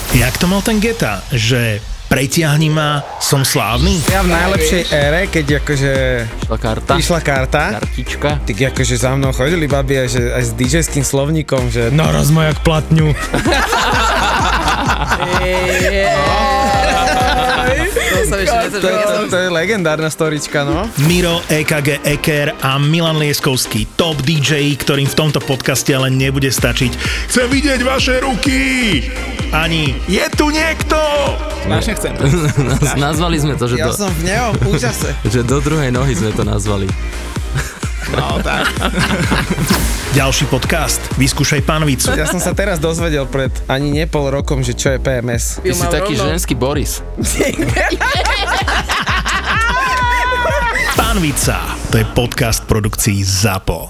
Jak to mal ten Geta, že pretiahni ma, som slávny? Ja v najlepšej ére, keď akože išla karta, kartička, tak akože za mnou chodili babi aj s DJ-ským slovníkom, že naraz ma jak platňu. To je legendárna storička, no. Miro, EKG Eker a Milan Lieskovský, top DJ, ktorým v tomto podcaste ale nebude stačiť. Chcem vidieť vaše ruky! Ani je tu niekto! Strašne chcem. Nazvali sme to, že ja som v neho, úžase. Že do druhej nohy sme to nazvali. No tak. Ďalší podcast, vyskúšaj panvicu. Ja som sa teraz dozvedel pred ani nie pol rokom, že čo je PMS. Ty si taký ženský Boris. Panvica, to je podcast produkcií ZAPO.